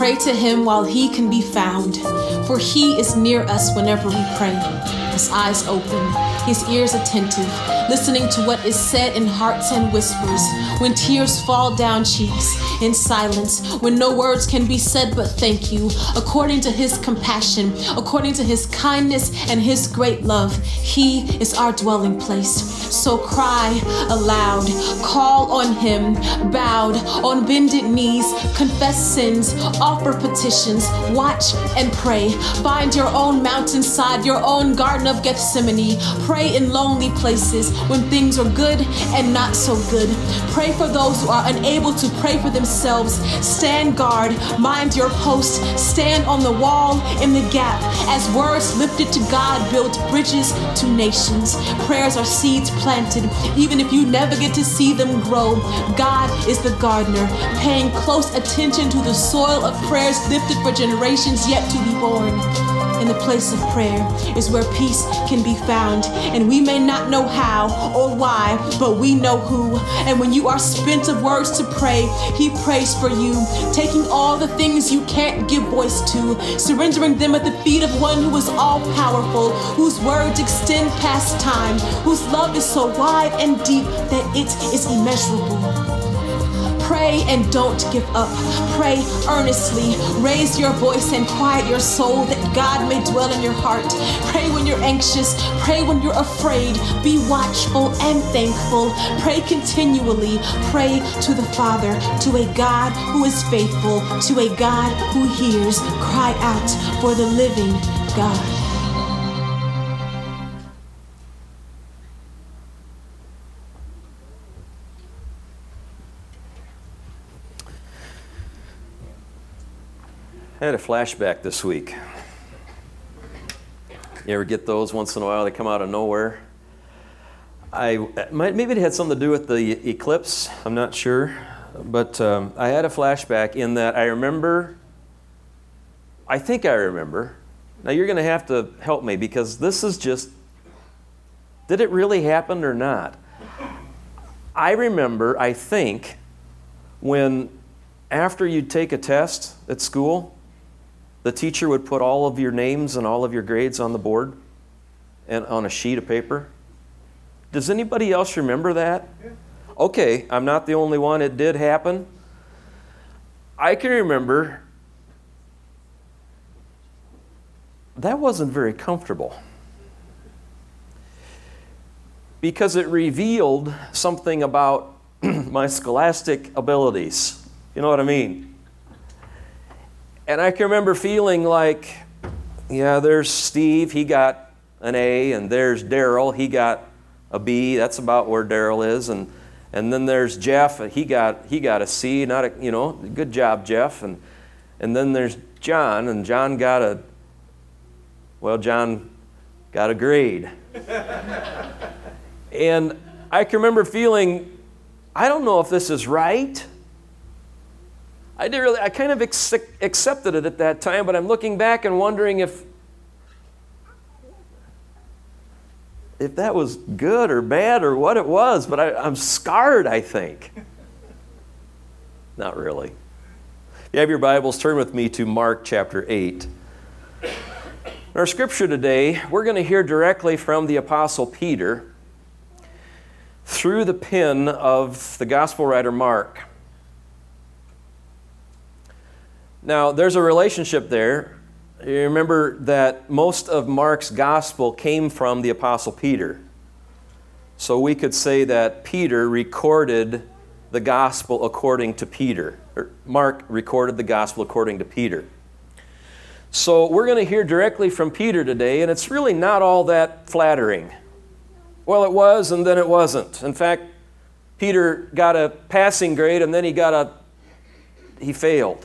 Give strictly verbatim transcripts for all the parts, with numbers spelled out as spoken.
Pray to him while he can be found, for he is near us whenever we pray. His eyes open, his ears attentive, listening to what is said in hearts and whispers, when tears fall down cheeks, in silence, when no words can be said but thank you, according to his compassion, according to his kindness and his great love. He is our dwelling place. So cry aloud, call on him, bowed on bended knees, confess sins, offer petitions, watch and pray. Find your own mountainside, your own Garden of Gethsemane. Pray in lonely places when things are good and not so good. Pray for those who are unable to pray for themselves. Stand guard, mind your post, stand on the wall in the gap. As words lifted to God build bridges to nations. Prayers are seeds planted, even if you never get to see them grow. God is the gardener, paying close attention to the soil of prayers lifted for generations yet to be born. In the place of prayer is where peace can be found, and we may not know how or why, but we know who. And when you are spent of words to pray, he prays for you, taking all the things you can't give voice to, surrendering them at the feet of one who is all-powerful, whose words extend past time, whose love is so wide and deep that it is immeasurable. Pray and don't give up. Pray earnestly. Raise your voice and quiet your soul that God may dwell in your heart. Pray when you're anxious. Pray when you're afraid. Be watchful and thankful. Pray continually. Pray to the Father, to a God who is faithful, to a God who hears. Cry out for the living God. I had a flashback this week. You ever get those once in a while? They come out of nowhere. I maybe it had something to do with the eclipse. I'm not sure, but um, I had a flashback in that I remember. I think I remember. Now you're going to have to help me because this is just. Did it really happen or not? I remember. I think when after you'd take a test at school, the teacher would put all of your names and all of your grades on the board and on a sheet of paper. Does anybody else remember that? Okay, I'm not the only one. It did happen. I can remember that wasn't very comfortable because it revealed something about my scholastic abilities. You know what I mean? And I can remember feeling like, yeah, there's Steve, he got an A, and there's Daryl, he got a B. That's about where Daryl is. And and then there's Jeff, he got he got a C. Not a, you know, good job, Jeff. And and then there's John, and John got a well, John got a grade. And I can remember feeling, I don't know if this is right. I did really. I kind of ex- accepted it at that time, but I'm looking back and wondering if if that was good or bad or what it was. But I, I'm scarred, I think. Not really. If you have your Bibles, turn with me to Mark chapter eight. In our scripture today, we're going to hear directly from the Apostle Peter through the pen of the gospel writer Mark. Now, there's a relationship there. You remember that most of Mark's gospel came from the Apostle Peter. So we could say that Peter recorded the gospel according to Peter. Or Mark recorded the gospel according to Peter. So we're going to hear directly from Peter today, and it's really not all that flattering. Well, it was, and then it wasn't. In fact, Peter got a passing grade, and then he got a, he failed.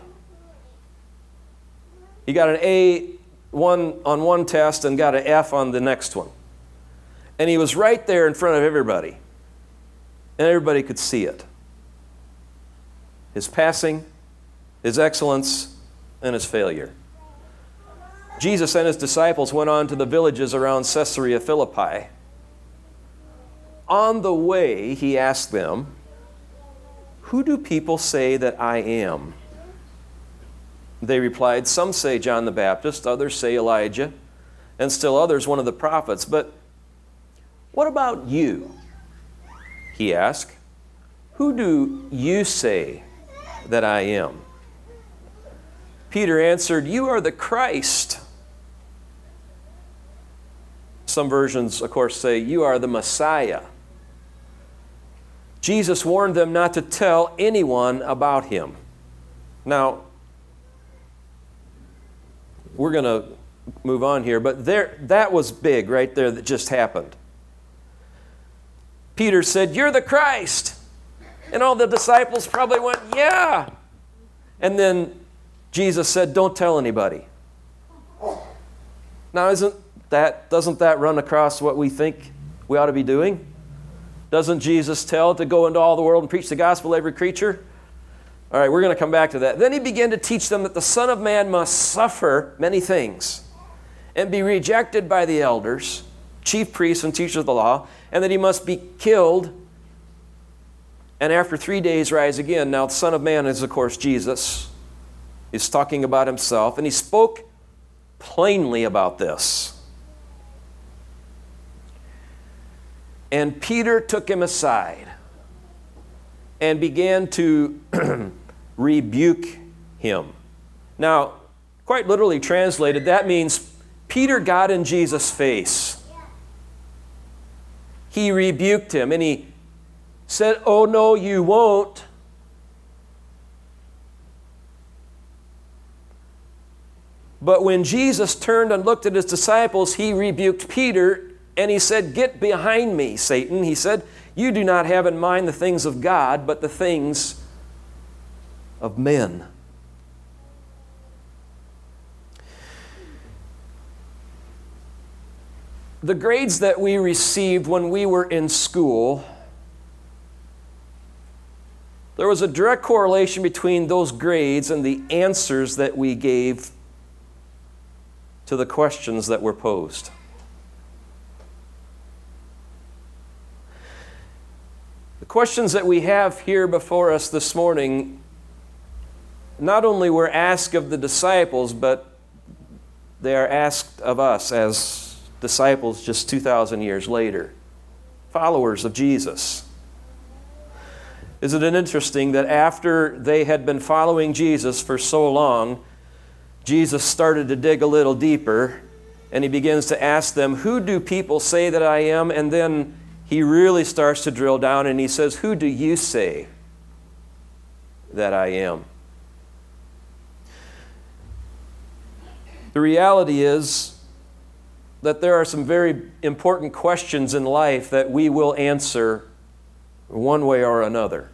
He got an A one on one test and got an F on the next one. And he was right there in front of everybody. And everybody could see it. His passing, his excellence, and his failure. Jesus and his disciples went on to the villages around Caesarea Philippi. On the way, he asked them, "Who do people say that I am?" They replied, "Some say John the Baptist, others say Elijah, and still others one of the prophets. But what about you?" he asked. "Who do you say that I am?" Peter answered, "You are the Christ." Some versions, of course, say, "You are the Messiah." Jesus warned them not to tell anyone about him. Now, we're going to move on here, but there, that was big right there that just happened. Peter said, "You're the Christ." And all the disciples probably went, "Yeah." And then Jesus said, "Don't tell anybody." Now, isn't that, doesn't that run across what we think we ought to be doing? Doesn't Jesus tell to go into all the world and preach the gospel to every creature? All right, we're going to come back to that. Then he began to teach them that the Son of Man must suffer many things and be rejected by the elders, chief priests and teachers of the law, and that he must be killed and after three days rise again. Now, the Son of Man is, of course, Jesus. He's talking about himself, and he spoke plainly about this. And Peter took him aside and began to rebuke him. Now, quite literally translated, that means Peter got in Jesus' face. He rebuked him, and he said, "Oh, no, you won't." But when Jesus turned and looked at his disciples, he rebuked Peter, and he said, "Get behind me, Satan." He said, "You do not have in mind the things of God, but the things of men." The grades that we received when we were in school, there was a direct correlation between those grades and the answers that we gave to the questions that were posed. The questions that we have here before us this morning not only were asked of the disciples, but they are asked of us as disciples just two thousand years later, followers of Jesus. Isn't it interesting that after they had been following Jesus for so long, Jesus started to dig a little deeper, and he begins to ask them, "Who do people say that I am?" And then he really starts to drill down, and he says, "Who do you say that I am?" The reality is that there are some very important questions in life that we will answer one way or another.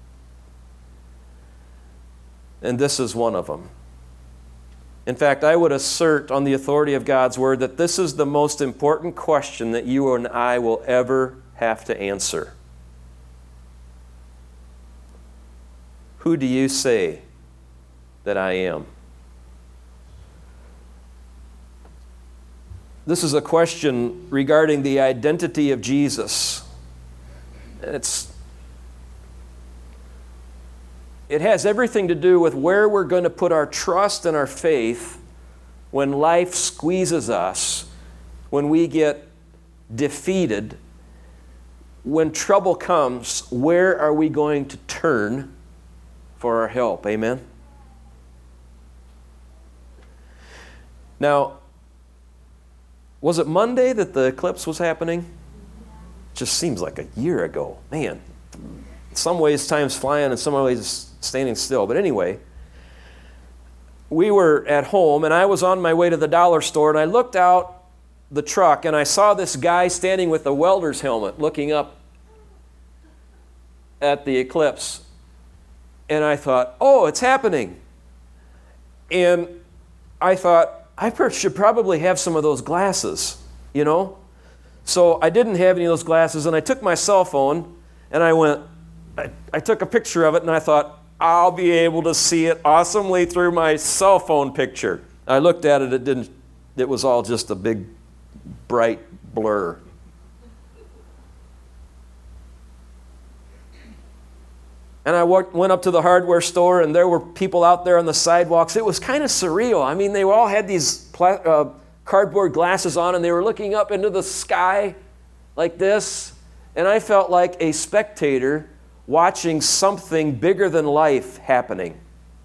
And this is one of them. In fact, I would assert on the authority of God's Word that this is the most important question that you and I will ever have to answer. Who do you say that I am? This is a question regarding the identity of Jesus. It's, it has everything to do with where we're going to put our trust and our faith when life squeezes us, when we get defeated, when trouble comes. Where are we going to turn for our help? Amen? Now, was it Monday that the eclipse was happening? It just seems like a year ago. Man, in some ways time's flying, in some ways it's standing still. But anyway, we were at home, and I was on my way to the dollar store, and I looked out the truck, and I saw this guy standing with a welder's helmet looking up at the eclipse. And I thought, oh, it's happening. And I thought, I should probably have some of those glasses, you know? So I didn't have any of those glasses, and I took my cell phone, and I went, I, I took a picture of it, and I thought, I'll be able to see it awesomely through my cell phone picture. I looked at it, it didn't, it was all just a big, bright blur. And I went up to the hardware store, and there were people out there on the sidewalks. It was kind of surreal. I mean, they all had these pla- uh, cardboard glasses on, and they were looking up into the sky like this. And I felt like a spectator watching something bigger than life happening.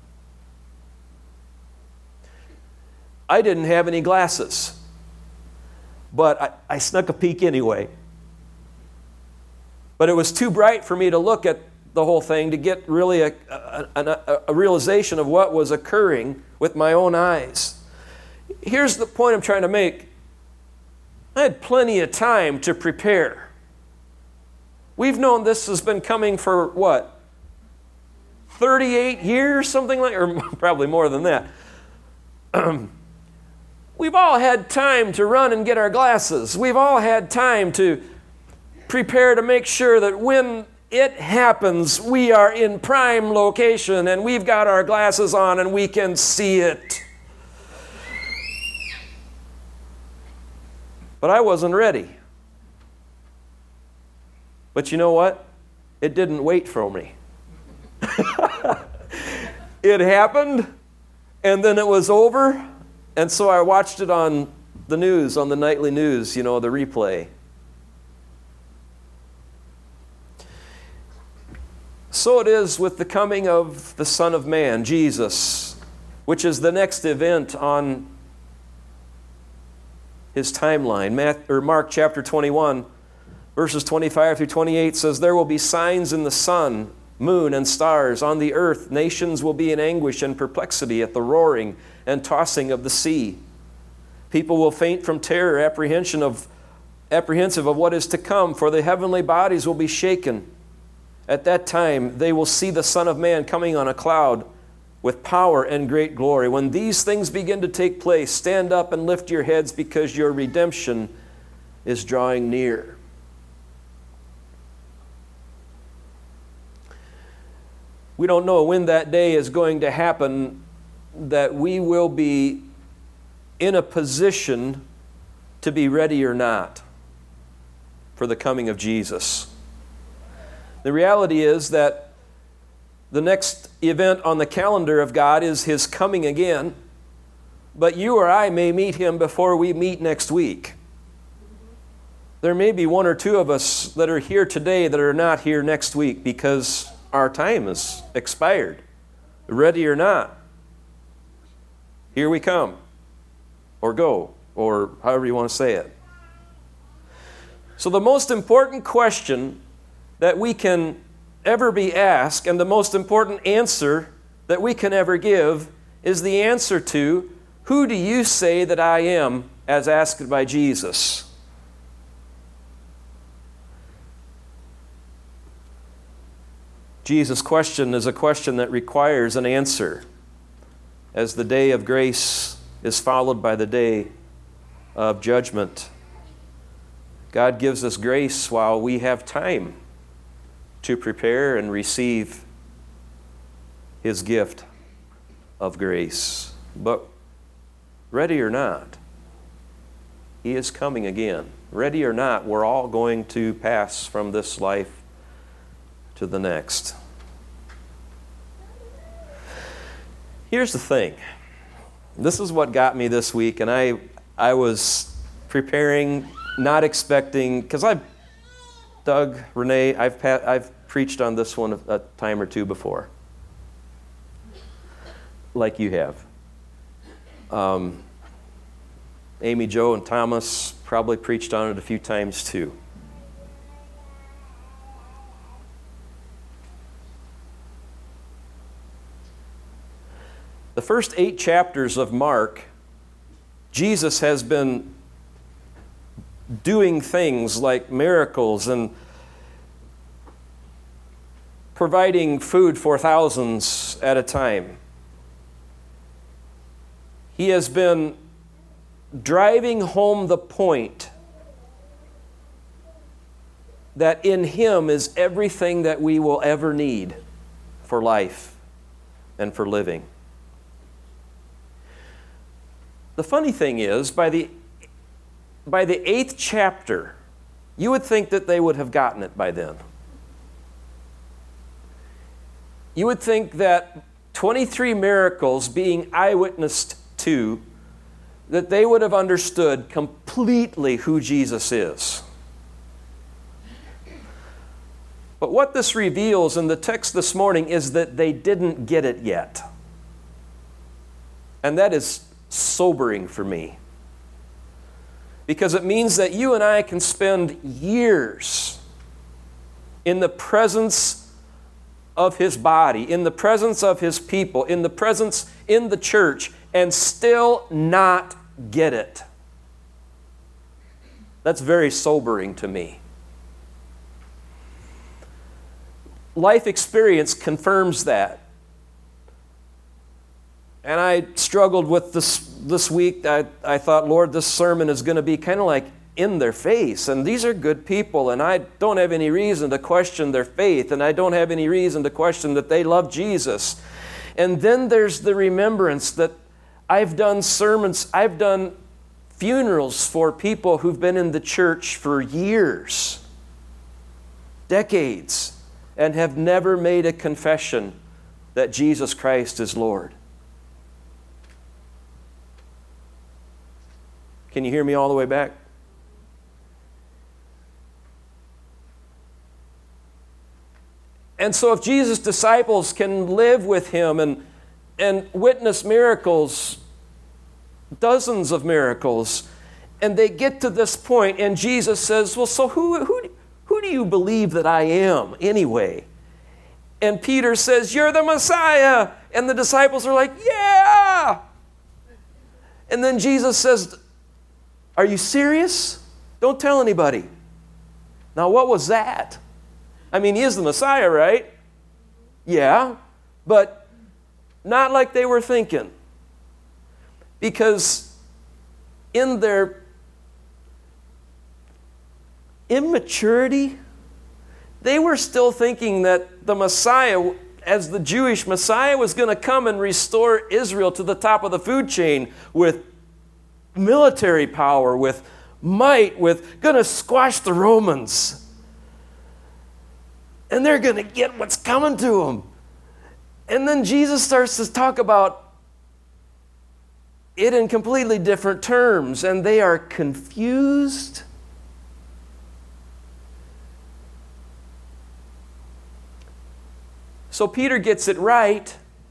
I didn't have any glasses, but I, I snuck a peek anyway. But it was too bright for me to look at the whole thing to get really a, a, a, a realization of what was occurring with my own eyes. Here's the point I'm trying to make. I had plenty of time to prepare. We've known this has been coming for what? thirty-eight years, something like, or probably more than that. We've all had time to run and get our glasses. We've all had time to prepare to make sure that when it happens, we are in prime location and we've got our glasses on and we can see it. But I wasn't ready. But you know what? It didn't wait for me. It happened, and then it was over, and so I watched it on the news, on the nightly news, you know, the replay. So it is with the coming of the Son of Man, Jesus, which is the next event on his timeline. Matthew, or Mark chapter twenty-one, verses twenty-five through twenty-eight says, "There will be signs in the sun, moon, and stars. On the earth, nations will be in anguish and perplexity at the roaring and tossing of the sea. People will faint from terror, apprehension of, apprehensive of what is to come, for the heavenly bodies will be shaken. At that time, they will see the Son of Man coming on a cloud with power and great glory. When these things begin to take place, stand up and lift your heads, because your redemption is drawing near." We don't know when that day is going to happen, that we will be in a position to be ready or not for the coming of Jesus. The reality is that the next event on the calendar of God is His coming again, but you or I may meet Him before we meet next week. There may be one or two of us that are here today that are not here next week because our time is expired. Ready or not, here we come, or go, or however you want to say it. So the most important question that we can ever be asked, and the most important answer that we can ever give, is the answer to, "Who do you say that I am?" as asked by Jesus. Jesus' question is a question that requires an answer, as the day of grace is followed by the day of judgment. God gives us grace while we have time to prepare and receive His gift of grace. But ready or not, He is coming again. Ready or not, we're all going to pass from this life to the next. Here's the thing. This is what got me this week, and I I was preparing, not expecting, because I've, Doug, Renee, I've I've preached on this one a, a time or two before, like you have. Um, Amy, Joe, and Thomas probably preached on it a few times too. The first eight chapters of Mark, Jesus has been doing things like miracles and providing food for thousands at a time. He has been driving home the point that in Him is everything that we will ever need for life and for living. The funny thing is, by the by the eighth chapter, you would think that they would have gotten it by then. you would think that twenty-three miracles being eyewitnessed to, that they would have understood completely who Jesus is. But what this reveals in the text this morning is that they didn't get it yet. And that is sobering for me. Because it means that you and I can spend years in the presence of His body, in the presence of His people, in the presence in the church, and still not get it. That's very sobering to me. Life experience confirms that. And I struggled with this this week. I, I thought, Lord, this sermon is going to be kind of like in their face. And these are good people, and I don't have any reason to question their faith, and I don't have any reason to question that they love Jesus. And then there's the remembrance that I've done sermons, I've done funerals for people who've been in the church for years, decades, and have never made a confession that Jesus Christ is Lord. Can you hear me all the way back? And so if Jesus' disciples can live with Him and, and witness miracles, dozens of miracles, and they get to this point, and Jesus says, well, so who, who, who do you believe that I am anyway? And Peter says, you're the Messiah. And the disciples are like, yeah. And then Jesus says, are you serious? Don't tell anybody. Now, what was that? I mean, He is the Messiah, right? Yeah, but not like they were thinking. Because in their immaturity, they were still thinking that the Messiah, as the Jewish Messiah, was going to come and restore Israel to the top of the food chain with military power, with might, with going to squash the Romans. And they're going to get what's coming to them. And then Jesus starts to talk about it in completely different terms, and they are confused. So Peter gets it right.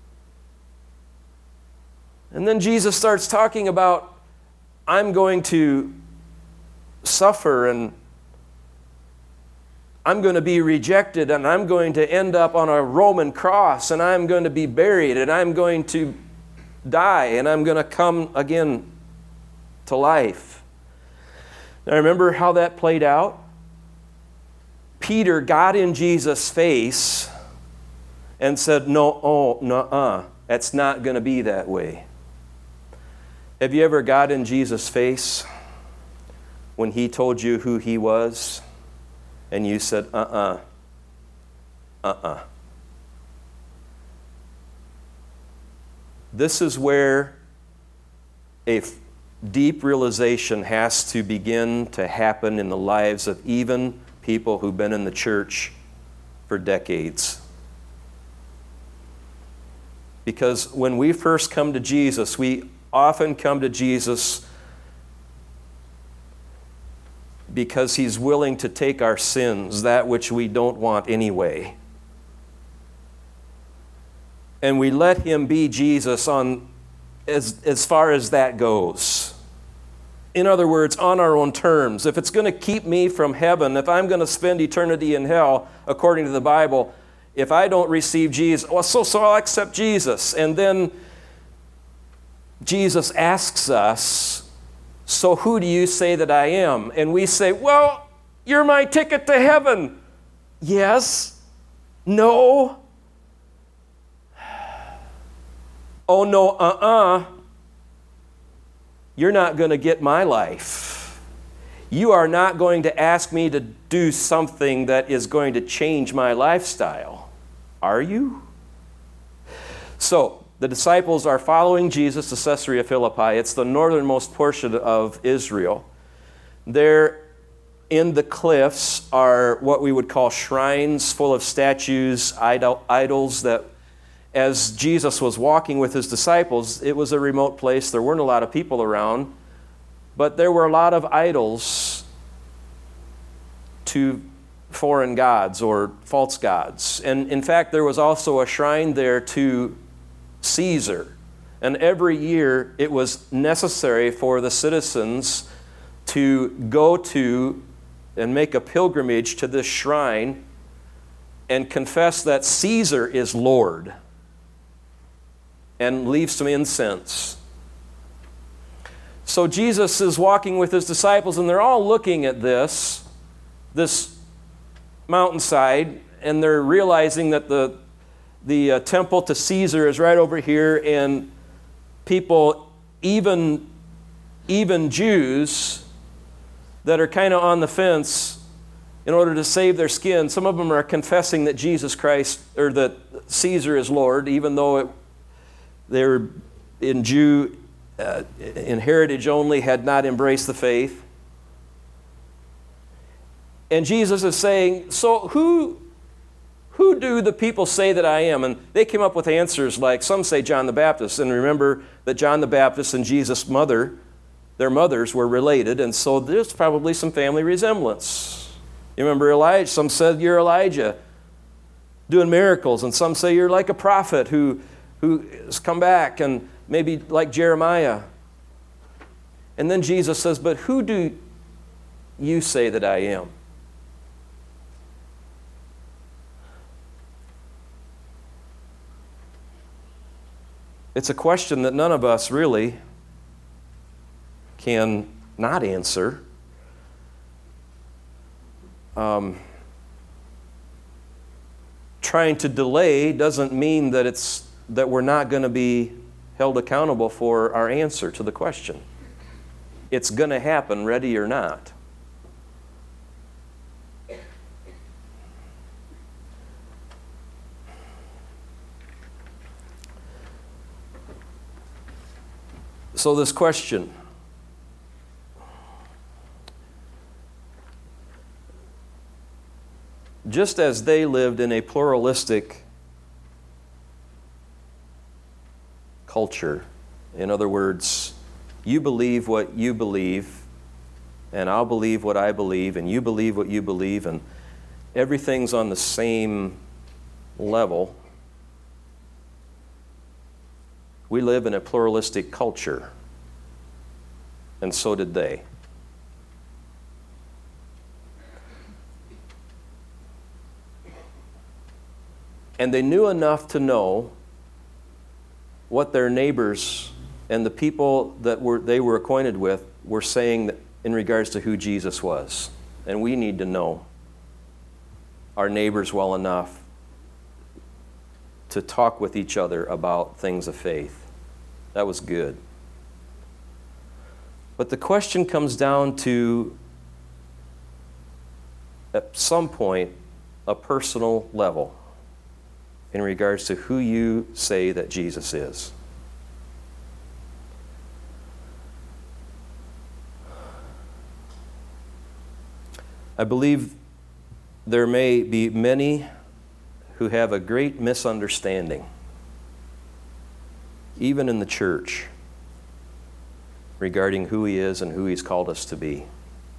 And then Jesus starts talking about, I'm going to suffer, and I'm going to be rejected, and I'm going to end up on a Roman cross, and I'm going to be buried, and I'm going to die, and I'm going to come again to life. Now remember how that played out? Peter got in Jesus' face and said, no, oh, no-uh, that's not going to be that way. Have you ever got in Jesus' face when He told you who He was and you said, uh-uh, uh-uh? This is where a f- deep realization has to begin to happen in the lives of even people who've been in the church for decades. Because when we first come to Jesus, we often come to Jesus because He's willing to take our sins, that which we don't want anyway. And we let Him be Jesus on as, as far as that goes. In other words, on our own terms. If it's going to keep me from heaven, if I'm going to spend eternity in hell, according to the Bible, if I don't receive Jesus, well, so, so I'll accept Jesus. And then Jesus asks us, so who do you say that I am? And we say, well, you're my ticket to heaven. Yes. No. Oh, no, uh-uh. You're not going to get my life. You are not going to ask me to do something that is going to change my lifestyle. Are you? So, the disciples are following Jesus to Caesarea Philippi. It's the northernmost portion of Israel. There in the cliffs are what we would call shrines full of statues, idol, idols that as Jesus was walking with his disciples, it was a remote place. There weren't a lot of people around, but there were a lot of idols to foreign gods or false gods. And in fact, there was also a shrine there to Caesar. And every year it was necessary for the citizens to go to and make a pilgrimage to this shrine and confess that Caesar is Lord and leave some incense. So Jesus is walking with his disciples, and they're all looking at this, this mountainside, and they're realizing that the, the uh, temple to Caesar is right over here, and people, even, even Jews that are kind of on the fence in order to save their skin, some of them are confessing that Jesus Christ, or that Caesar is Lord, even though it, they're in Jew uh, in heritage only, had not embraced the faith. And Jesus is saying, so who, who do the people say that I am? And they came up with answers like, some say John the Baptist. And remember that John the Baptist and Jesus' mother, their mothers were related, and so there's probably some family resemblance. You remember Elijah? Some said you're Elijah doing miracles, and some say you're like a prophet who, who has come back, and maybe like Jeremiah. And then Jesus says, but who do you say that I am? It's a question that none of us really can not answer. Um, trying to delay doesn't mean that it's that we're not going to be held accountable for our answer to the question. It's going to happen, ready or not. So this question, just as they lived in a pluralistic culture, in other words, you believe what you believe, and I'll believe what I believe, and you believe what you believe, and everything's on the same level. We live in a pluralistic culture, and so did they. And they knew enough to know what their neighbors and the people that were they were acquainted with were saying in regards to who Jesus was. And we need to know our neighbors well enough to talk with each other about things of faith. That was good. But the question comes down to, at some point, a personal level in regards to who you say that Jesus is. I believe there may be many who have a great misunderstanding, even in the church, regarding who He is and who He's called us to be.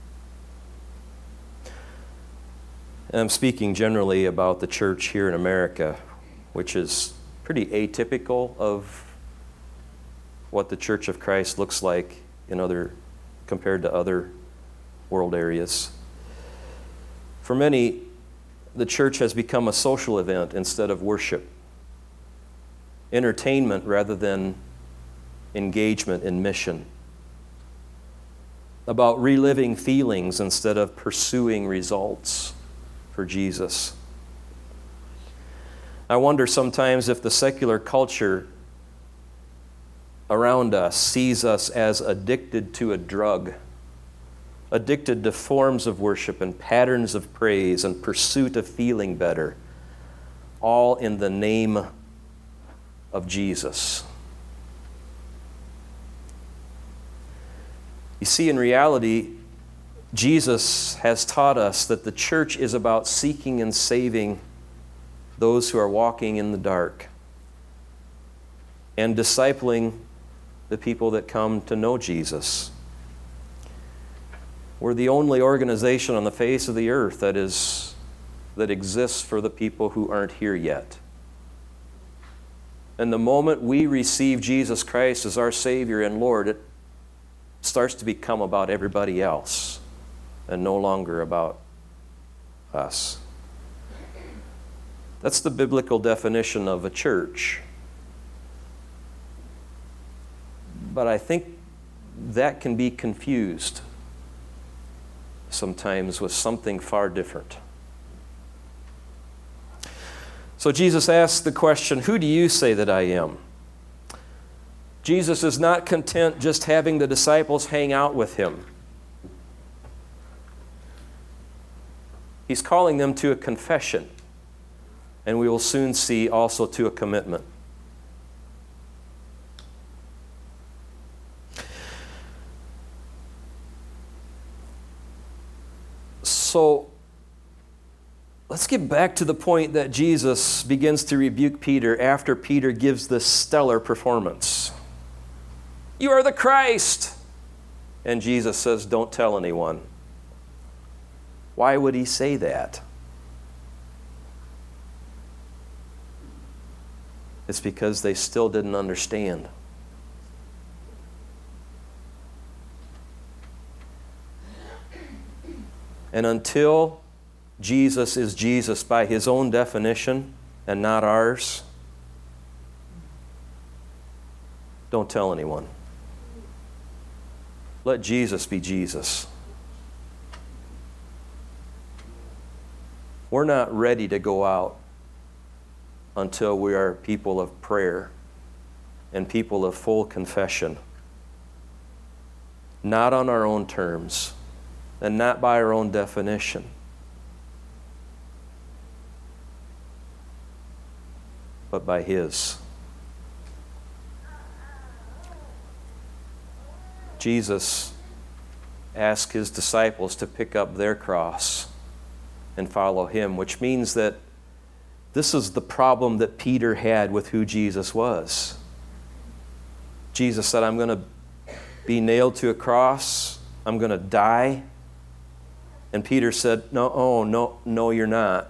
And I'm speaking generally about the church here in America, which is pretty atypical of what the Church of Christ looks like in other, compared to other world areas. For many, the church has become a social event instead of worship, entertainment rather than engagement in mission, about reliving feelings instead of pursuing results for Jesus. I wonder sometimes if the secular culture around us sees us as addicted to a drug, addicted to forms of worship and patterns of praise and pursuit of feeling better, all in the name of Jesus. You see, in reality, Jesus has taught us that the church is about seeking and saving those who are walking in the dark. and discipling the people that come to know Jesus. We're the only organization on the face of the earth that is that exists for the people who aren't here yet. And the moment we receive Jesus Christ as our Savior and Lord, it starts to become about everybody else and no longer about us. That's the biblical definition of a church. But I think that can be confused sometimes with something far different. So Jesus asks the question, who do you say that I am? Jesus is not content just having the disciples hang out with him. He's calling them to a confession, and we will soon see also to a commitment. So, let's get back to the point that Jesus begins to rebuke Peter after Peter gives this stellar performance. You are the Christ! And Jesus says, don't tell anyone. Why would he say that? It's because they still didn't understand. And until Jesus is Jesus by his own definition and not ours, don't tell anyone. Let Jesus be Jesus. We're not ready to go out until we are people of prayer and people of full confession. Not on our own terms and not by our own definition. But by his. Jesus asked his disciples to pick up their cross and follow him, which means that this is the problem that Peter had with who Jesus was. Jesus said, I'm going to be nailed to a cross. I'm going to die. And Peter said, no, oh, no, no, you're not.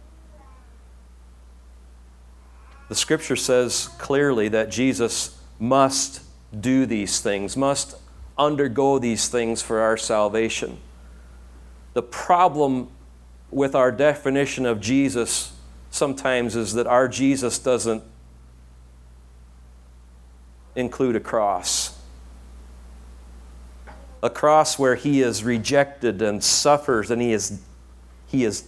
The scripture says clearly that Jesus must do these things, must undergo these things for our salvation. The problem with our definition of Jesus sometimes is that our Jesus doesn't include a cross. A cross where he is rejected and suffers and he is, he is,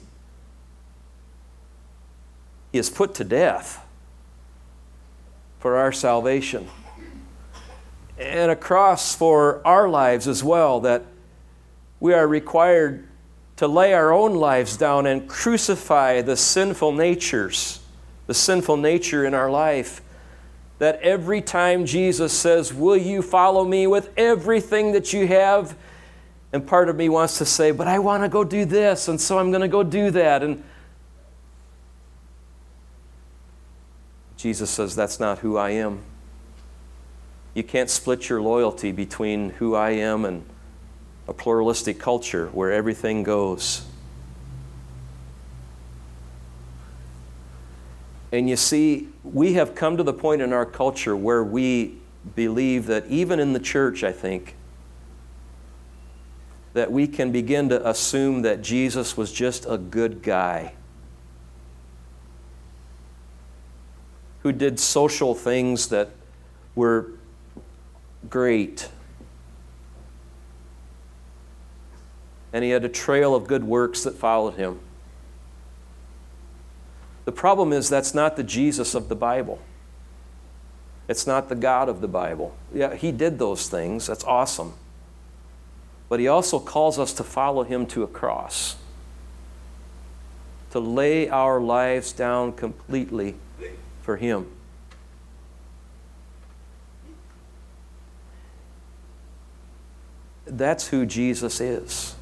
he is put to death for our salvation. And a cross for our lives as well, that we are required to lay our own lives down and crucify the sinful natures, the sinful nature in our life. That every time Jesus says, will you follow me with everything that you have? And part of me wants to say, but I want to go do this, and so I'm going to go do that. And Jesus says, that's not who I am. You can't split your loyalty between who I am and a pluralistic culture where everything goes. And you see, we have come to the point in our culture where we believe that even in the church, I think, that we can begin to assume that Jesus was just a good guy who did social things that were great. And he had a trail of good works that followed him. The problem is that's not the Jesus of the Bible. It's not the God of the Bible. Yeah, he did those things. That's awesome. But he also calls us to follow him to a cross. To lay our lives down completely for him. That's who Jesus is.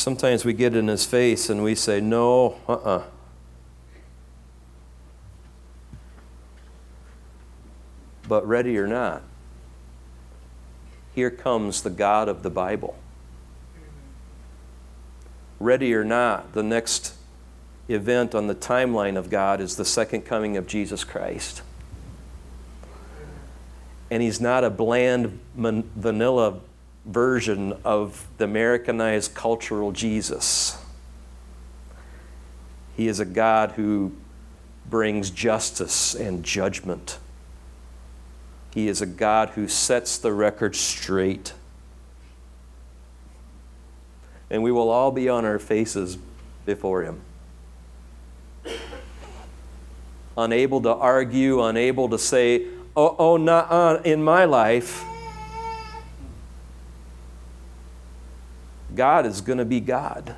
sometimes we get in his face and we say, no, uh-uh. But ready or not, here comes the God of the Bible. Ready or not, the next event on the timeline of God is the second coming of Jesus Christ. And he's not a bland man- vanilla version of the Americanized cultural Jesus. He is a God who brings justice and judgment. He is a God who sets the record straight. And we will all be on our faces before him. Unable to argue, unable to say, oh, oh, not uh, in my life. God is going to be God.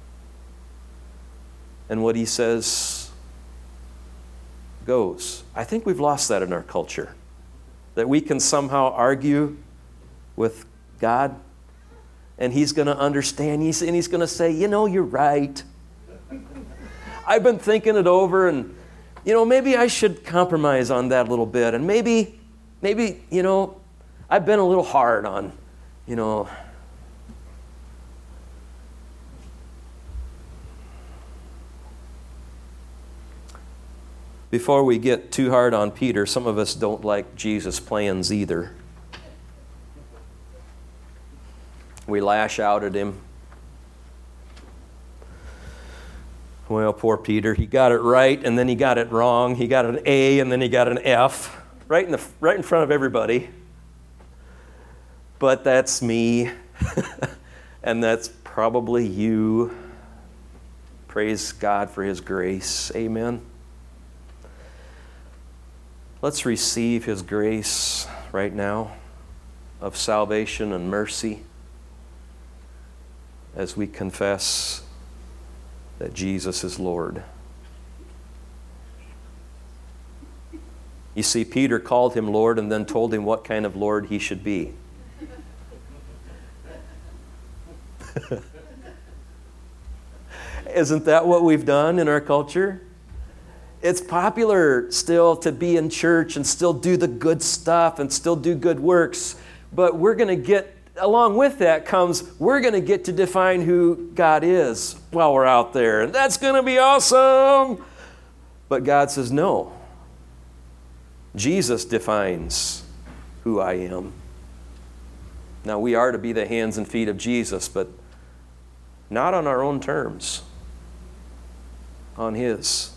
And what he says goes. I think we've lost that in our culture. That we can somehow argue with God and he's going to understand. He's, and he's going to say, you know, you're right. I've been thinking it over and, you know, maybe I should compromise on that a little bit. And maybe, maybe, you know, I've been a little hard on, you know, before we get too hard on Peter, some of us don't like Jesus' plans either. We lash out at him. Well, poor Peter, he got it right and then he got it wrong. He got an A and then he got an F, right in the right in front of everybody. But that's me, and that's probably you. Praise God for his grace. Amen. Let's receive his grace right now of salvation and mercy as we confess that Jesus is Lord. You see, Peter called him Lord and then told him what kind of Lord he should be. Isn't that what we've done in our culture? It's popular still to be in church and still do the good stuff and still do good works. But we're going to get, along with that comes, we're going to get to define who God is while we're out there. And that's going to be awesome. But God says, no. Jesus defines who I am. Now, we are to be the hands and feet of Jesus, but not on our own terms, on his.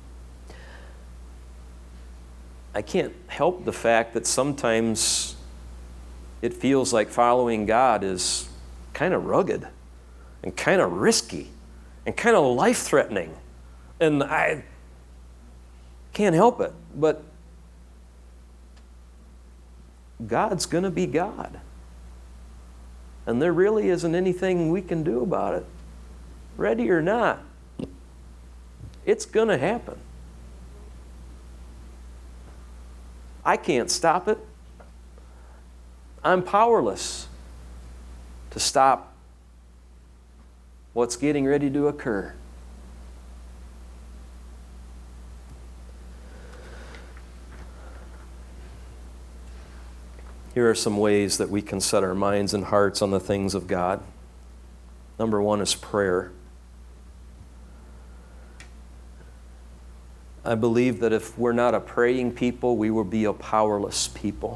I can't help the fact that sometimes it feels like following God is kind of rugged and kind of risky and kind of life-threatening. And I can't help it. But God's going to be God. And there really isn't anything we can do about it. Ready or not, it's going to happen. I can't stop it. I'm powerless to stop what's getting ready to occur. Here are some ways that we can set our minds and hearts on the things of God. Number one is prayer. I believe that if we're not a praying people, we will be a powerless people.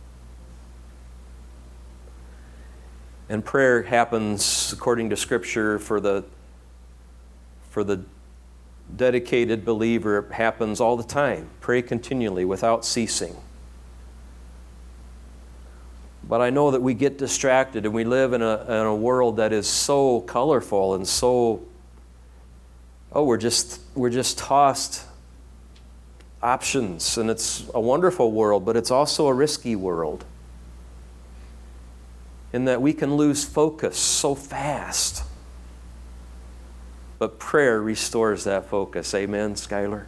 And prayer happens, according to Scripture, for the, for the dedicated believer, it happens all the time. Pray continually without ceasing. But I know that we get distracted and we live in a, in a world that is so colorful and so, oh, we're just, we're just tossed options, and it's a wonderful world, but it's also a risky world in that we can lose focus so fast. But prayer restores that focus. Amen, Skylar?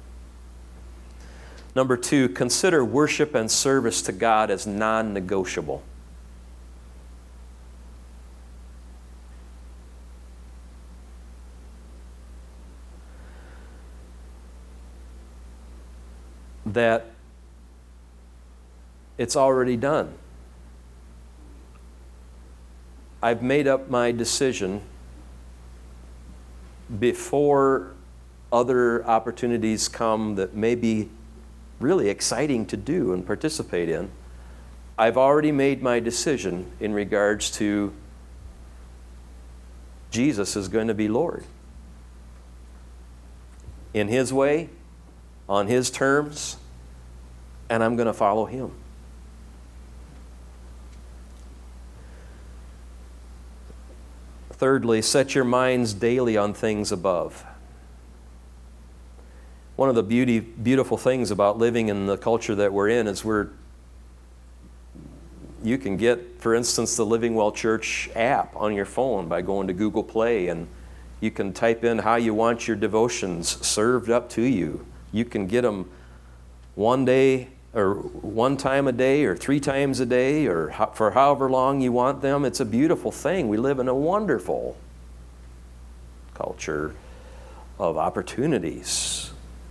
Number two, consider worship and service to God as non-negotiable. that it's already done. I've made up my decision before other opportunities come that may be really exciting to do and participate in. I've already made my decision in regards to Jesus is going to be Lord. In His way, on His terms, and I'm going to follow Him. Thirdly, set your minds daily on things above. One of the beauty, beautiful things about living in the culture that we're in is we're, you can get, for instance, the Living Well Church app on your phone by going to Google Play, and you can type in how you want your devotions served up to you. You can get them one day or one time a day or three times a day or ho- for however long you want them. It's a beautiful thing. We live in a wonderful culture of opportunities.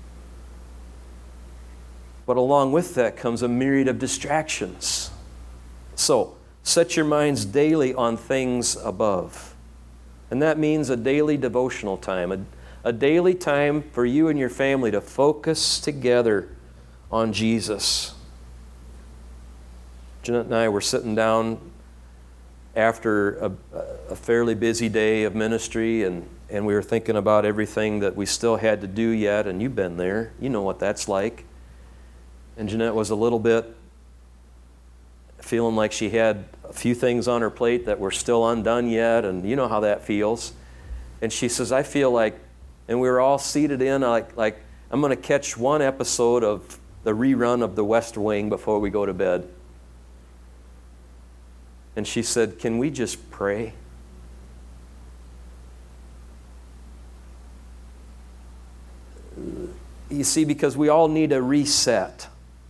But along with that comes a myriad of distractions. So, set your minds daily on things above. And that means a daily devotional time, a, a daily time for you and your family to focus together on Jesus. Jeanette and I were sitting down after a, a fairly busy day of ministry, and, and we were thinking about everything that we still had to do yet, and you've been there. You know what that's like. And Jeanette was a little bit feeling like she had a few things on her plate that were still undone yet, and you know how that feels. And she says, I feel like, and we were all seated in, like, like I'm going to catch one episode of the rerun of The West Wing before we go to bed. And she said, can we just pray? You see, because we all need a reset.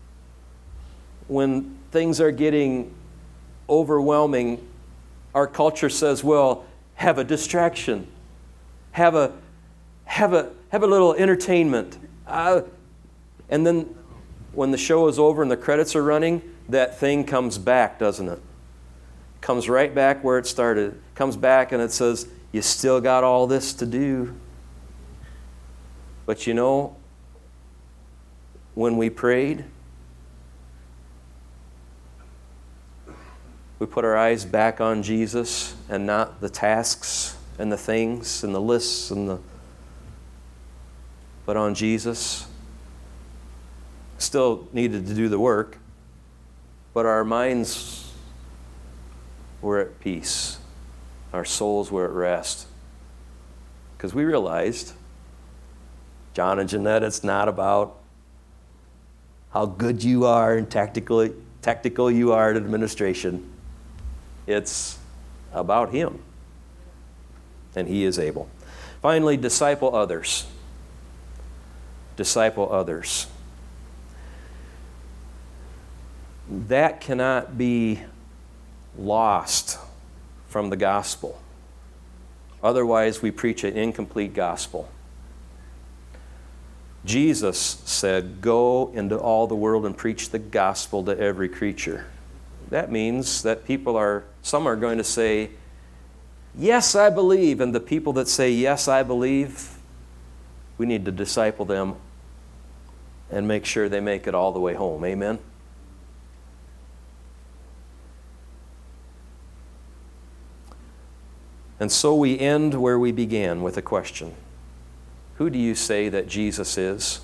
When things are getting overwhelming, our culture says, well, have a distraction. Have a, have a, have a little entertainment. Uh, and then when the show is over and the credits are running, that thing comes back, doesn't it? Comes right back where it started. Comes back and it says, you still got all this to do. But you know, when we prayed, we put our eyes back on Jesus and not the tasks and the things and the lists and the, but on Jesus. Still needed to do the work, but our minds were at peace. Our souls were at rest. Because we realized, John and Jeanette, it's not about how good you are and tactical, tactical you are at administration. It's about Him. And He is able. Finally, disciple others. Disciple others. That cannot be lost from the gospel. Otherwise, we preach an incomplete gospel. Jesus said, go into all the world and preach the gospel to every creature. That means that people are, some are going to say, yes, I believe. And the people that say, yes, I believe, we need to disciple them and make sure they make it all the way home. Amen? And so we end where we began, with a question. Who do you say that Jesus is?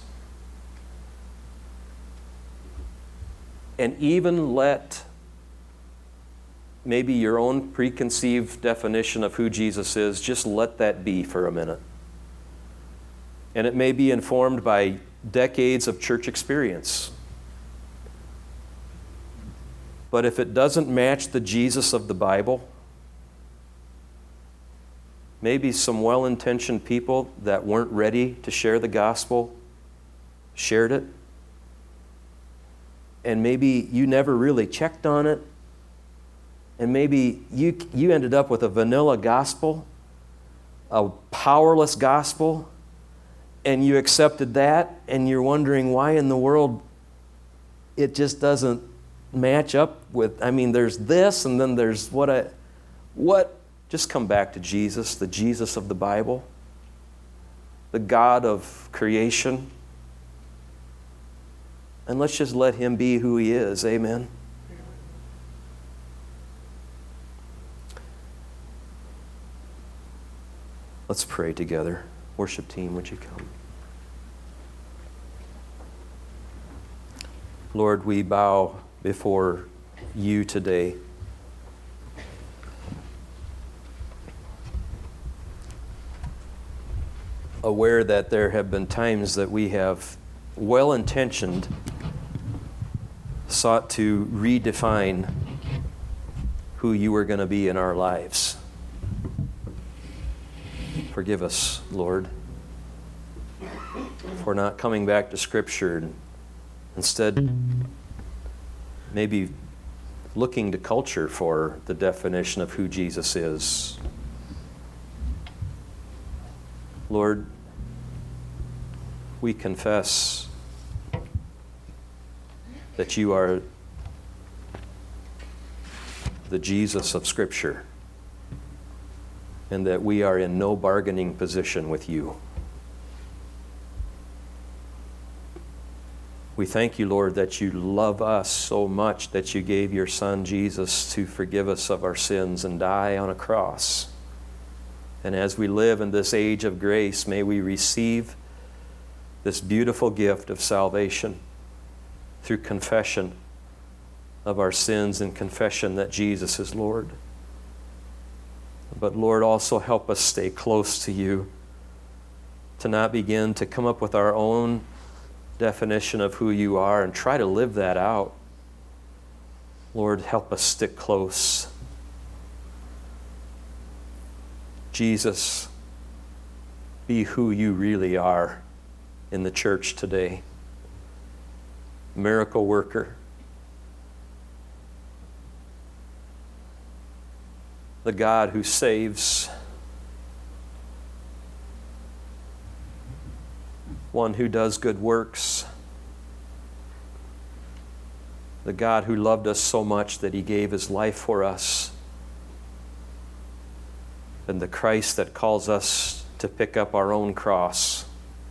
And even let maybe your own preconceived definition of who Jesus is, just let that be for a minute. And it may be informed by decades of church experience. But if it doesn't match the Jesus of the Bible, maybe some well-intentioned people that weren't ready to share the gospel shared it. And maybe you never really checked on it. And maybe you, you ended up with a vanilla gospel, a powerless gospel, and you accepted that, and you're wondering why in the world it just doesn't match up with, I mean, there's this and then there's what I, what, just come back to Jesus, the Jesus of the Bible, the God of creation. And let's just let Him be who He is. Amen. Let's pray together. Worship team, would you come? Lord, we bow before You today. Aware that there have been times that we have well-intentioned sought to redefine who You are going to be in our lives. Forgive us, Lord, for not coming back to Scripture and instead maybe looking to culture for the definition of who Jesus is. Lord, we confess that You are the Jesus of Scripture and that we are in no bargaining position with You. We thank You, Lord, that You love us so much that You gave Your Son, Jesus, to forgive us of our sins and die on a cross. And as we live in this age of grace, may we receive this beautiful gift of salvation through confession of our sins and confession that Jesus is Lord. But Lord, also help us stay close to You, to not begin to come up with our own definition of who You are and try to live that out. Lord, help us stick close. Jesus, be who You really are in the church today. Miracle worker. The God who saves. One who does good works. The God who loved us so much that He gave His life for us. And the Christ that calls us to pick up our own cross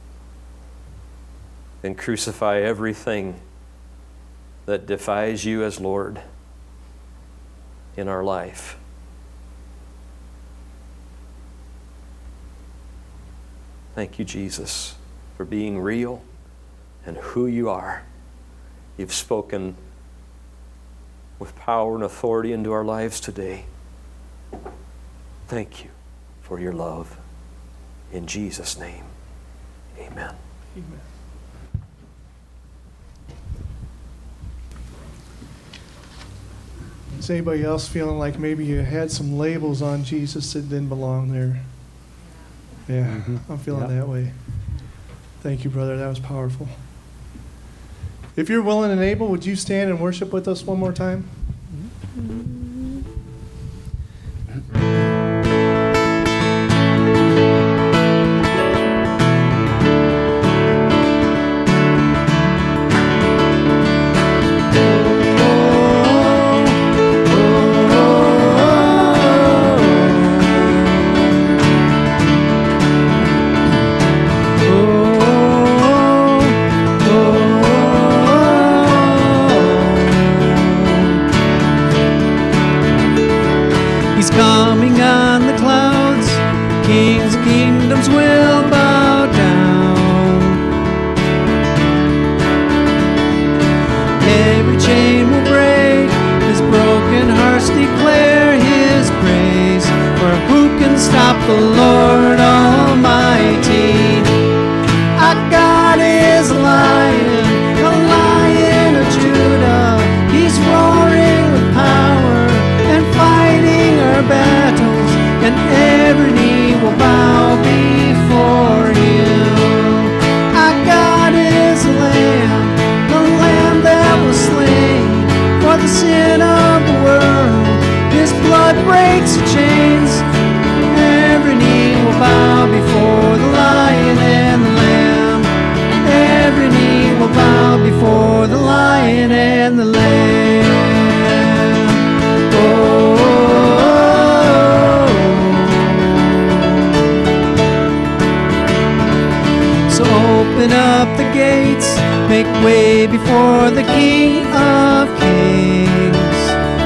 and crucify everything that defies You as Lord in our life. Thank You, Jesus, for being real and who You are. You've spoken with power and authority into our lives today. Thank You for Your love. In Jesus' name, amen. Amen. Is anybody else feeling like maybe you had some labels on Jesus that didn't belong there? Yeah, mm-hmm. I'm feeling yep. that way. Thank you, brother. That was powerful. If you're willing and able, would you stand and worship with us one more time? Mm-hmm. Open up the gates, make way before the King of Kings.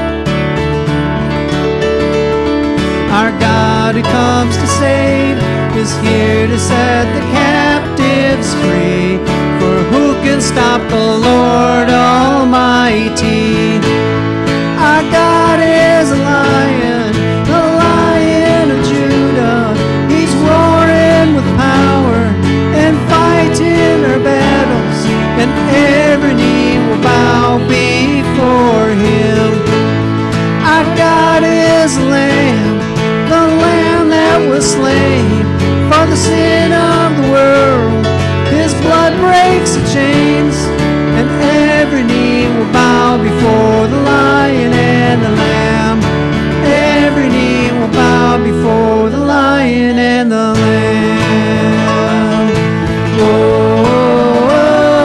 Our God who comes to save is here to set the captives free. For who can stop the Lord Almighty? Our God is a lion, the Lion of Judah. He's roaring with power and fighting our battles, and every knee will bow before him. Our God is a lamb, the lamb that was slain for the sin of the world. His blood breaks the chains, and every knee will bow before the Lion and the Lamb. Every knee will bow before the Lion and the Lamb. Oh, oh,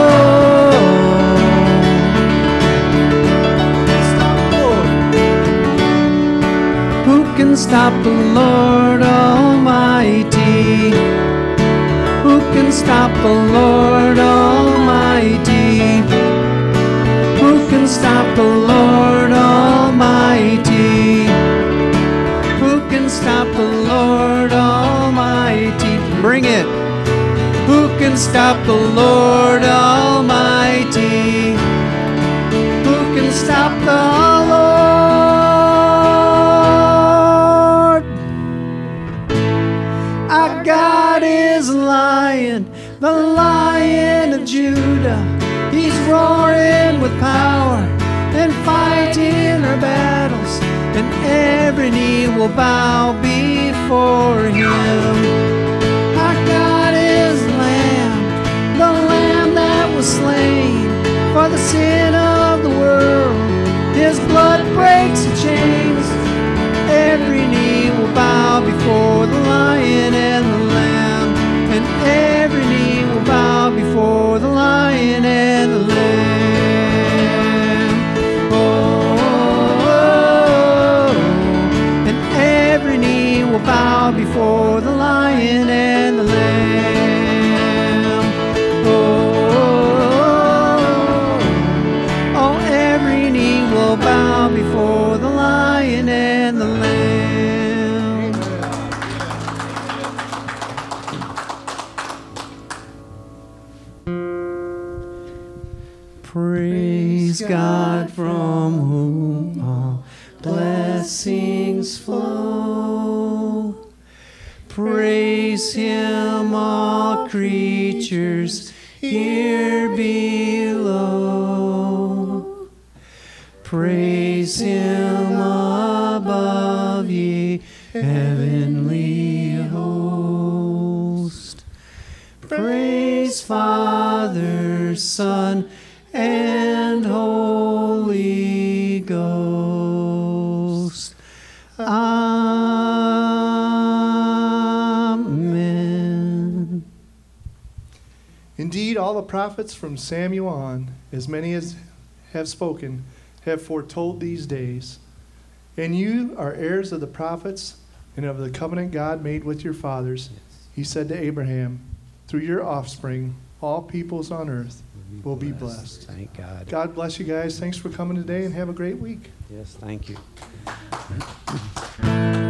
oh. Who can stop the Lord Almighty? Who can stop the Lord Almighty? Who can stop the Lord Almighty? Who can stop the Lord Almighty? Bring it. Who can stop the Lord Almighty? Who can stop the Lord? Our God is a lion, the Lion of Judah. He's roaring with power and fighting our battles, and every knee will bow before him. Our God is the Lamb, the Lamb that was slain for the sin of the world. His blood breaks the chains. Every knee will bow before the Lion and the Lamb, and every knee will bow before the Lion and the Lamb. Oh, oh, oh. And every knee will bow before the Lion and the Lamb. Oh, oh, oh. Every knee will bow before the Lion and the Lamb. Praise God from whom all blessings flow. Praise him, all creatures here below. Praise him above, ye heavenly host. Praise Father, Son, and Holy Ghost. Amen. Indeed, all the prophets from Samuel on, as many as have spoken, have foretold these days. And you are heirs of the prophets and of the covenant God made with your fathers. Yes. He said to Abraham, through your offspring, all peoples on earth will be blessed. Thank God. God bless you guys. Thanks for coming today, and have a great week. Yes, thank you.